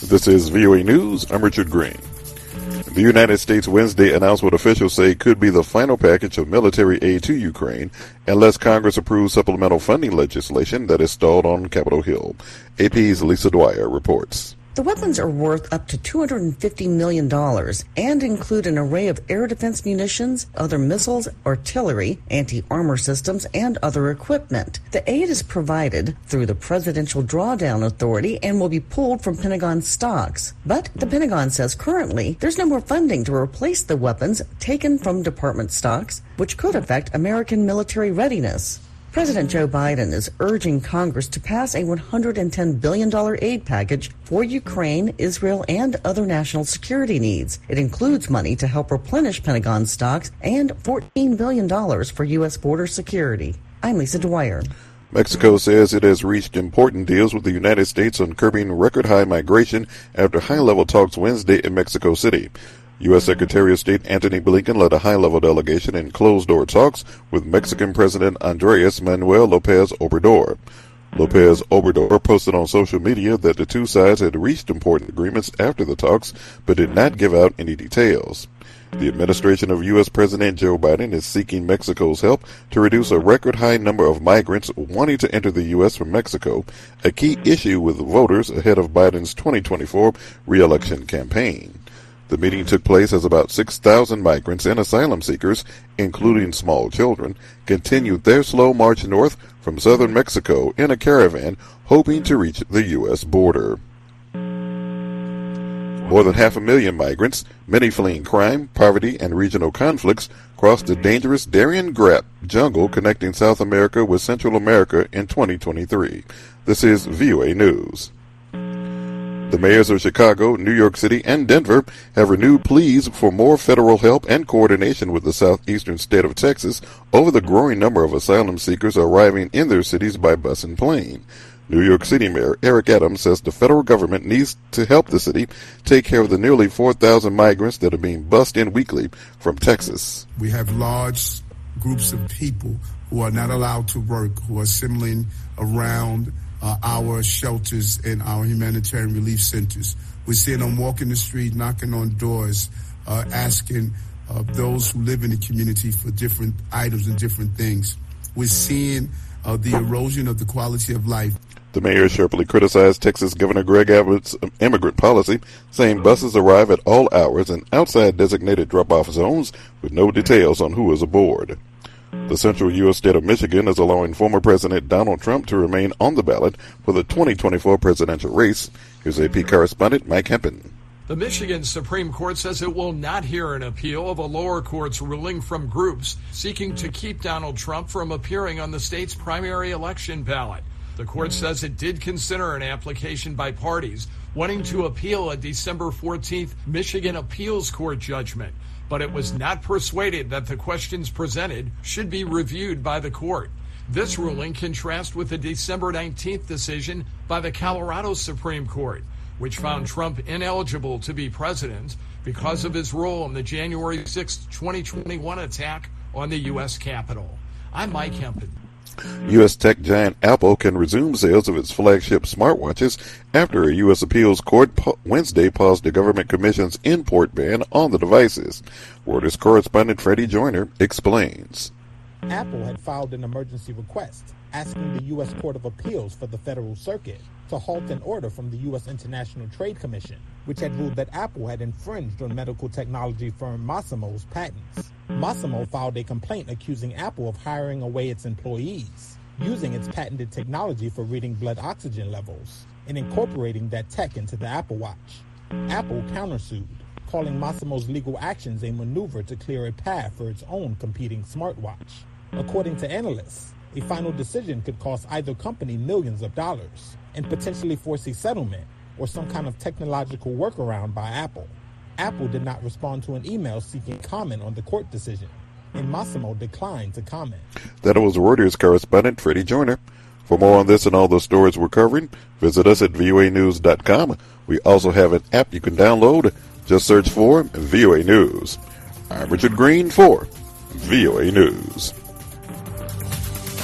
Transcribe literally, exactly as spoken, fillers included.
This is V O A News. I'm Richard Green. The United States Wednesday announced what officials say could be the final package of military aid to Ukraine unless Congress approves supplemental funding legislation that is stalled on Capitol Hill. A P's Lisa Dwyer reports. The weapons are worth up to two hundred fifty million dollars and include an array of air defense munitions, other missiles, artillery, anti-armor systems, and other equipment. The aid is provided through the Presidential Drawdown Authority and will be pulled from Pentagon stocks. But the Pentagon says currently there's no more funding to replace the weapons taken from department stocks, which could affect American military readiness. President Joe Biden is urging Congress to pass a one hundred ten billion dollars aid package for Ukraine, Israel, and other national security needs. It includes money to help replenish Pentagon stocks and fourteen billion dollars for U S border security. I'm Lisa Dwyer. Mexico says it has reached important deals with the United States on curbing record-high migration after high-level talks Wednesday in Mexico City. U S Secretary of State Antony Blinken led a high-level delegation in closed-door talks with Mexican President Andrés Manuel López Obrador. López Obrador posted on social media that the two sides had reached important agreements after the talks, but did not give out any details. The administration of U S President Joe Biden is seeking Mexico's help to reduce a record-high number of migrants wanting to enter the U S from Mexico, a key issue with voters ahead of Biden's twenty twenty-four re-election campaign. The meeting took place as about six thousand migrants and asylum seekers, including small children, continued their slow march north from southern Mexico in a caravan, hoping to reach the U S border. More than half a million migrants, many fleeing crime, poverty, and regional conflicts, crossed the dangerous Darien Gap jungle connecting South America with Central America in twenty twenty-three. This is V O A News. The mayors of Chicago, New York City, and Denver have renewed pleas for more federal help and coordination with the southeastern state of Texas over the growing number of asylum seekers arriving in their cities by bus and plane. New York City Mayor Eric Adams says the federal government needs to help the city take care of the nearly four thousand migrants that are being bussed in weekly from Texas. We have large groups of people who are not allowed to work, who are assembling around Uh, our shelters and our humanitarian relief centers. We're seeing them walking the street, knocking on doors, uh, asking uh, those who live in the community for different items and different things. We're seeing uh, the erosion of the quality of life. The mayor sharply criticized Texas Governor Greg Abbott's immigrant policy, saying buses arrive at all hours and outside designated drop-off zones with no details on who is aboard. The central U S state of Michigan is allowing former President Donald Trump to remain on the ballot for the twenty twenty-four presidential race. Here's A P correspondent Mike Hempen. The Michigan Supreme Court says it will not hear an appeal of a lower court's ruling from groups seeking to keep Donald Trump from appearing on the state's primary election ballot. The court says it did consider an application by parties wanting to appeal a December fourteenth Michigan Appeals Court judgment, but it was not persuaded that the questions presented should be reviewed by the court. This ruling contrasts with the December nineteenth decision by the Colorado Supreme Court, which found Trump ineligible to be president because of his role in the January sixth, twenty twenty-one attack on the U S Capitol. I'm Mike Hempen. U S tech giant Apple can resume sales of its flagship smartwatches after a U S appeals court po- Wednesday paused the government commission's import ban on the devices. Reuters correspondent Freddie Joyner explains. Apple had filed an emergency request asking the U S Court of Appeals for the Federal Circuit to halt an order from the U S International Trade Commission, which had ruled that Apple had infringed on medical technology firm Masimo's patents. Masimo filed a complaint accusing Apple of hiring away its employees, using its patented technology for reading blood oxygen levels, and incorporating that tech into the Apple Watch. Apple countersued, calling Masimo's legal actions a maneuver to clear a path for its own competing smartwatch. According to analysts, a final decision could cost either company millions of dollars and potentially force a settlement or some kind of technological workaround by Apple. Apple did not respond to an email seeking comment on the court decision, and Masimo declined to comment. That was Reuters correspondent Freddie Joyner. For more on this and all the stories we're covering, visit us at V O A news dot com. We also have an app you can download. Just search for V O A News. I'm Richard Green for V O A News.